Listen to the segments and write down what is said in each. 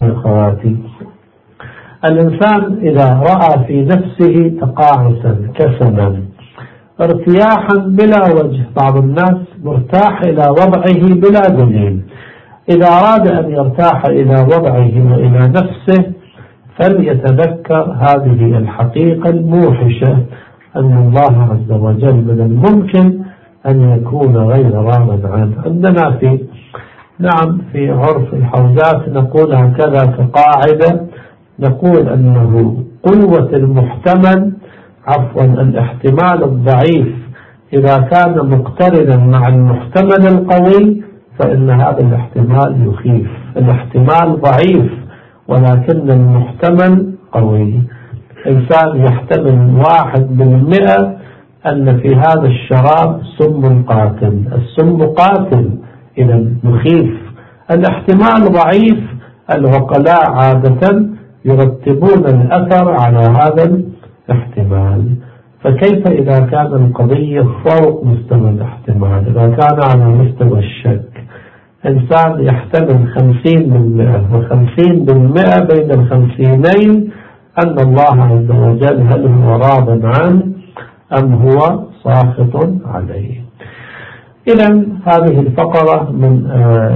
أخواتي، الإنسان إذا رأى في نفسه تقاعسا كسلا ارتياحا بلا وجه، بعض الناس مرتاح إلى وضعه بلا دليل، إذا أراد أن يرتاح إلى وضعه وإلى نفسه فليتذكر هذه الحقيقة الموحشة، أن الله عز وجل من الممكن أن يكون غير راض عنه. عندنا في عرف الحوزات نقول هكذا كقاعدة، نقول أنه قوة المحتمل الاحتمال الضعيف إذا كان مقترنا مع المحتمل القوي فإن هذا الاحتمال يخيف. الاحتمال ضعيف ولكن المحتمل قوي. إنسان يحتمل 1% أن في هذا الشراب سم قاتل، السم قاتل إذا مخيف. الاحتمال ضعيف، العقلاء عادة يرتبون الأثر على هذا الاحتمال. فكيف إذا كان القضية فوق مستوى الاحتمال، إذا كان على مستوى الشك؟ إنسان يحتمل 50% و50% بين الخمسينين أن الله عز وجل هل هو راض عنه أم هو ساخط عليه. إذن هذه الفقرة من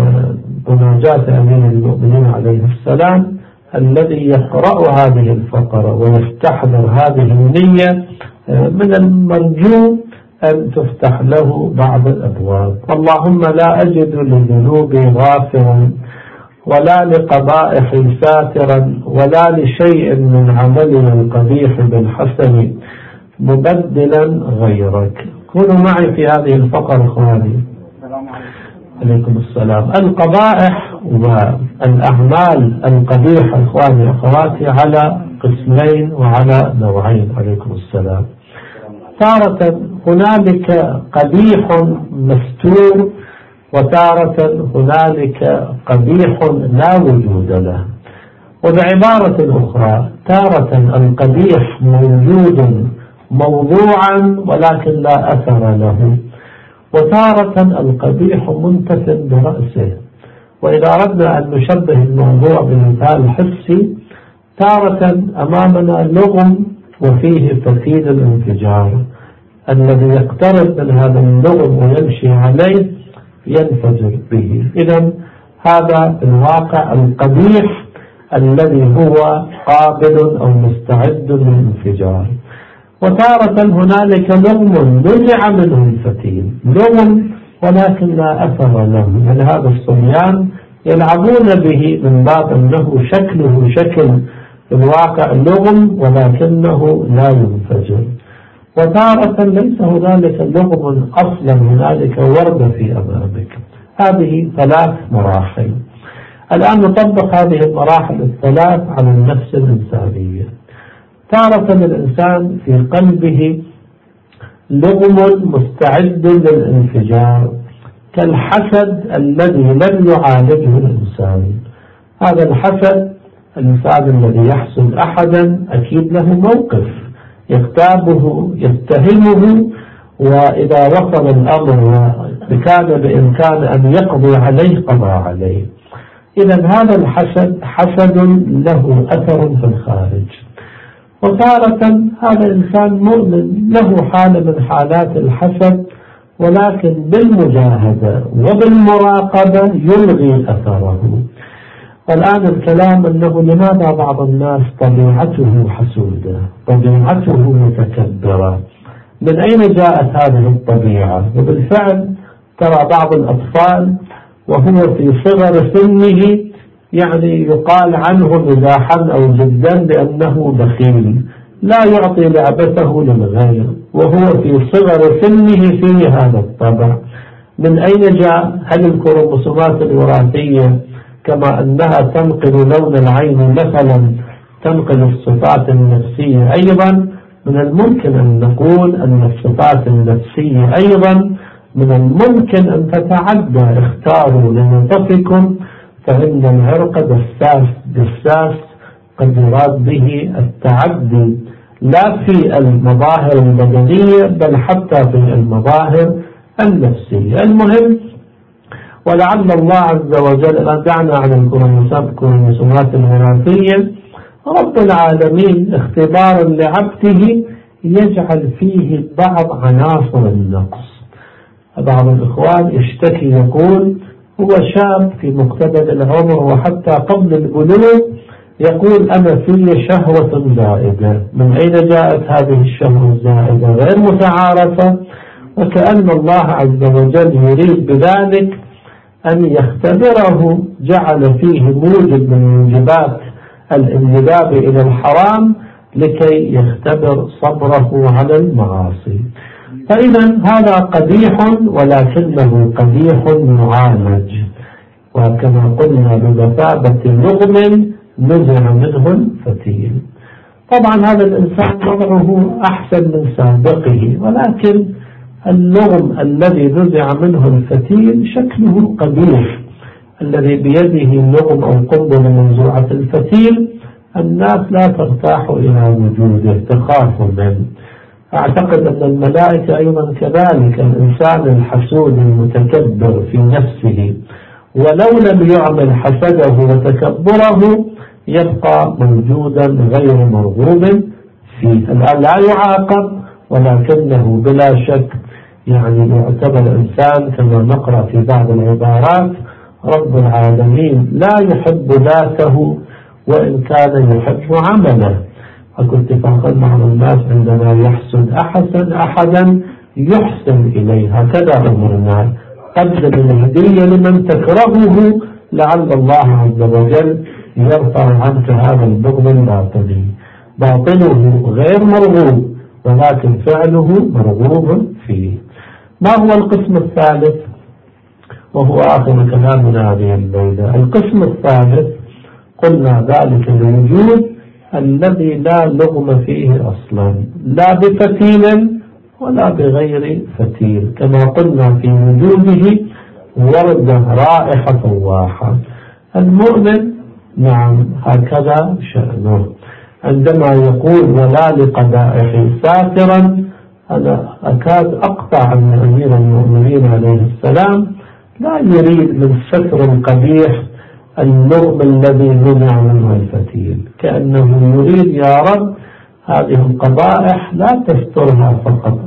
مناجاة أمير المؤمنين عليه السلام، الذي يقرأ هذه الفقرة ويستحضر هذه النية من المرجو أن تفتح له بعض الأبواب. اللهم لا أجد لذنوبي غافرا ولا لقبائحي ساترا ولا لشيء من عملي القبيح بالحسن مبدلا غيرك. كونوا معي في هذه الفقرة إخواني. عليكم السلام. القبائح والأعمال القبيحة إخواني أخواتي على قسمين وعلى نوعين. عليكم السلام. تارة هنالك قبيح مستور، وتارة هنالك قبيح لا وجود له. وبعبارة أخرى تارة القبيح موجود موضوعا ولكن لا أثر له، وتارة القبيح منتف برأسه. وإذا أردنا أن نشبه الموضوع بمثال حسي، تارة أمامنا لغم وفيه فتيل الانفجار، الذي يقترب من هذا اللغم ويمشي عليه ينفجر به. إذن هذا الواقع القبيح الذي هو قابل أو مستعد للانفجار. وتارة هنالك لغم نزع منه الفتيل، لغم ولكن لا أثر له، يعني هذا الصبيان يلعبون به من باب أنه شكله شكل الواقع لغم ولكنه لا ينفجر. وتارة ليس هنالك لغم أصلا، هنالك ورد في أمامك. هذه 3 مراحل. الآن نطبق هذه المراحل الثلاث على النفس الإنسانية. تارة الإنسان في قلبه لغم مستعد للانفجار كالحسد الذي لم يعالجه الإنسان. هذا الحسد، الإنسان الذي يحسد أحدا أكيد له موقف، يغتابه يتهمه، وإذا وصل الأمر وكان بإمكان أن يقضي عليه قضى عليه. إذا هذا الحسد حسد له أثر في الخارج. وتارة هذا إنسان مؤمن له حالة من حالات الحسد، ولكن بالمجاهدة وبالمراقبة يلغي أثره. والآن الكلام أنه لماذا بعض الناس طبيعته حسودة، طبيعته متكبرة؟ من أين جاءت هذه الطبيعة؟ وبالفعل ترى بعض الأطفال وهو في صغر سنه يعني يقال عنه مزاحا أو جدا بأنه بخيل، لا يعطي لعبته للغير، وهو في صغر سنه فيه هذا الطبع. من أين جاء؟ هل الكروموسومات الوراثية كما أنها تنقل لون العين مثلا تنقل الصفات النفسية أيضا؟ من الممكن أن نقول أن الصفات النفسية أيضا من الممكن أن تتعدى. اختاروا لنطفكم فإن العرق دساس قد يراد به التعدي لا في المظاهر البدنية بل حتى في المظاهر النفسية. المهم، ولعل الله عز وجل رجعنا عن الكروموسومات الوراثية، رب العالمين اختبارا لعبده يجعل فيه بعض عناصر النقص. بعض الإخوان يشتكي يقول هو شاب في مقتبل العمر وحتى قبل البلوغ يقول أنا في شهوة زائدة. من أين جاءت هذه الشهوة الزائدة؟ غير متعارفة، وكأن الله عز وجل يريد بذلك أن يختبره، جعل فيه موجب من موجبات الانجذاب إلى الحرام لكي يختبر صبره على المعاصي. فإذا هذا قبيح، ولكنه قبيح معالج، وكما قلنا بمثابة لغم نزع منه الفتيل. طبعا هذا الإنسان وضعه أحسن من سابقه، ولكن اللغم الذي نزع منه الفتيل شكله قبيح. الذي بيده اللغم أو قنبلة منزوعة الفتيل الناس لا ترتاح إلى وجوده، تخاف منه. أعتقد أن الملائكة أيضا كذلك. الإنسان الحسود المتكبر في نفسه ولو لم يعمل حسده وتكبره يبقى موجودا غير مرغوب فيه. الآن لا يعاقب، ولكنه بلا شك يعتبر إنسان كما نقرأ في بعض العبارات رب العالمين لا يحب ذاته وإن كان يحب عمله. وكنت فاقد مع الناس عندما يحسد أحدا يحسن إليه، هكذا أمرنا. قدم الهدية لمن تكرهه لعل الله عز وجل يرفع عنك هذا البغض الباطني. باطنه غير مرغوب ولكن فعله مرغوب فيه. ما هو القسم الثالث وهو آخر كلامنا هذه الليلة؟ القسم الثالث قلنا ذلك الوجود الذي لا لغم فيه أصلا، لا بفتيل ولا بغير فتيل، كما قلنا في وجوده وردة رائحة فواحة. المؤمن نعم هكذا شأنه، عندما يقول ولا لقبائح ساترا، أنا أكاد أقطع أن أمير المؤمنين عليه السلام لا يريد من ستر القبيح اللغم الذي منع منه الفتيل، كأنه يريد يا رب هذه القبائح لا تسترها فقط،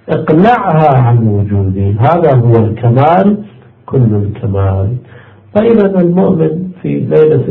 اقلعها عن وجودي. هذا هو الكمال، كل الكمال. فإذا المؤمن في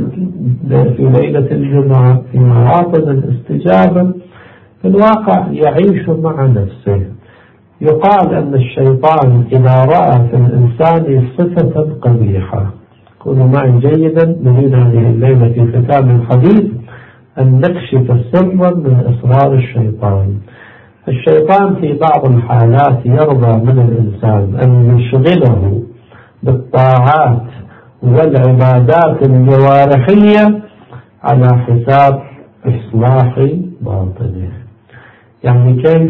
ليلة الجمعة في مواطن الاستجابة في الواقع يعيش مع نفسه. يقال أن الشيطان إذا رأى في الإنسان صفة قبيحة، كونوا معي جيدا، نريد هذه الليلة في ختام الحديث أن نكشف سرا من أسرار الشيطان. الشيطان في بعض الحالات يرضى من الإنسان أن يشغله بالطاعات والعبادات الجوارحية على حساب إصلاح باطنه. كيف؟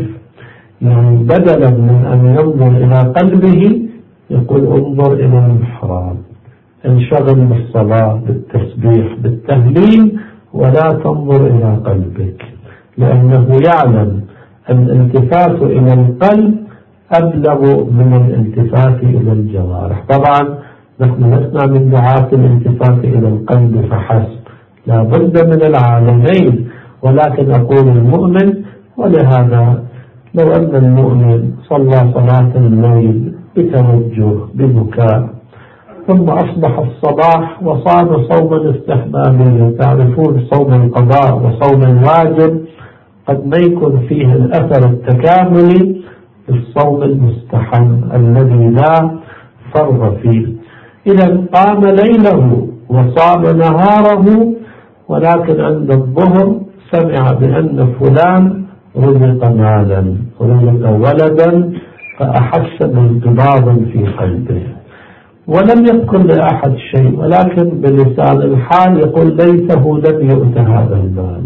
بدلا من أن ينظر إلى قلبه يقول انظر إلى المحراب، انشغل بالصلاة بالتسبيح بالتهليل ولا تنظر إلى قلبك، لأنه يعلم الالتفات إلى القلب أبلغ من الالتفات إلى الجوارح. طبعا نحن لسنا من دعاة الالتفات إلى القلب فحسب، لا بد من العالمين، ولكن أقول المؤمن. ولهذا لو أن المؤمن صلى صلاة الليل بتوجه ببكاء ثم أصبح الصباح وصام صوما استحبابيا، تعرفون صوم القضاء وصوم الواجب قد ما يكون فيه الأثر التكاملي للصوم المستحب الذي لا فرض فيه. إذا قام ليله وصام نهاره، ولكن عند الظهر سمع بأن فلان رزق مالا رزق ولدا فأحس بانقباض في قلبه، ولم يذكر لأحد شيء، ولكن بلسان الحال يقول ليته لم يؤت هذا المال،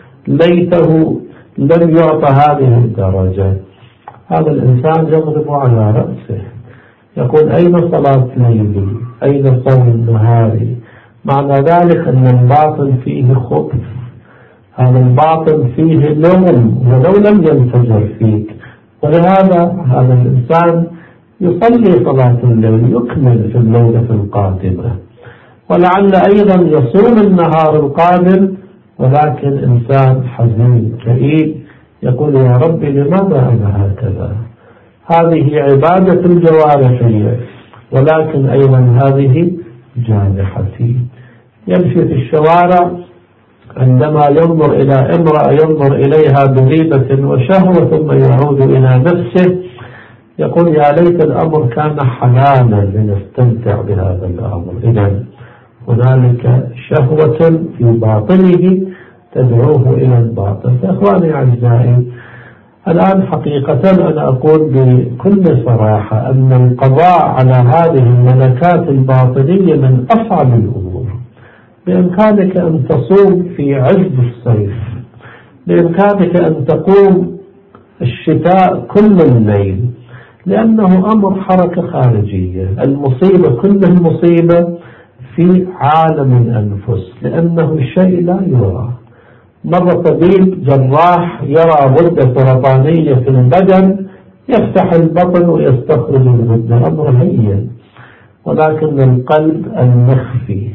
ليته لم يعطى هذه الدرجة. هذا الإنسان يضرب على رأسه يقول أين صلاة ليلي، أين صوم نهاري؟ معنى ذلك أن الباطن فيه خبث، هذا الباطن فيه لوم ولو لم ينفجر فيك. ولهذا هذا الإنسان يصلي صلاة الليل يكمل في الليلة القادمة، ولعل أيضا يصوم النهار القادم، ولكن إنسان حزين كئيب يقول يا ربي لماذا أنا هكذا. هذه عبادة الجوارحية، ولكن أيضا هذه جارحتي. يمشي في الشوارع عندما ينظر إلى امرأة ينظر إليها بريبة وشهوة ثم يعود إلى نفسه يقول يا ليت الأمر كان حلالا لنستمتع بهذا الأمر. إذن هنالك شهوة في باطنه تدعوه إلى الباطل. إخواني أعزائي، الآن حقيقة أنا أقول بكل صراحة أن القضاء على هذه الملكات الباطنية من أصعب الأمور. بإمكانك أن تصوم في عز الصيف، بإمكانك أن تقوم الشتاء كل الليل، لأنه أمر حركة خارجية. المصيبة كل المصيبة في عالم الأنفس، لأنه الشيء لا يرى. مرة طبيب جراح يرى غدة سرطانية في البدن يفتح البطن ويستخرج الغدة، أمر هين، ولكن القلب المخفي،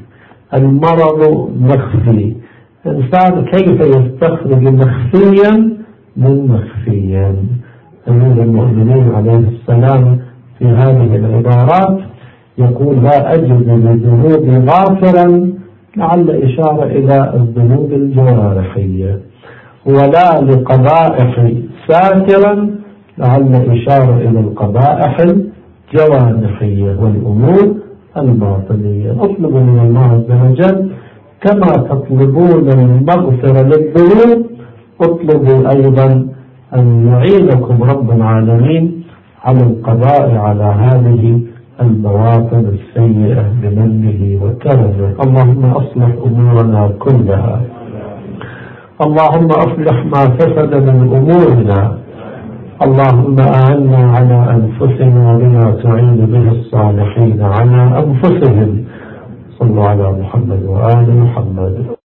المرض مخفي. إنسان كيف يستخرج مخفيا من مخفيا؟ أمير المؤمنين عليه السلام في هذه العبارات يقول لا أجد لذنوب غافرا، لعل إشارة إلى الذنوب الجوارحية، ولا لقبائح ساترا، لعل إشارة إلى القبائح الجوانحية والأمور الباطنية. اطلبوا من الله عز وجل كما تطلبون المغفرة للذنوب، اطلبوا أيضا أن يعينكم رب العالمين على القضاء على هذه البواطن السيئة بمنه وكرمه. اللهم أصلح أمورنا كلها، اللهم أصلح ما فسد من أمورنا، اللهم أعنا على أنفسنا بما تعين به الصالحين على أنفسهم. صلوا على محمد وآل محمد.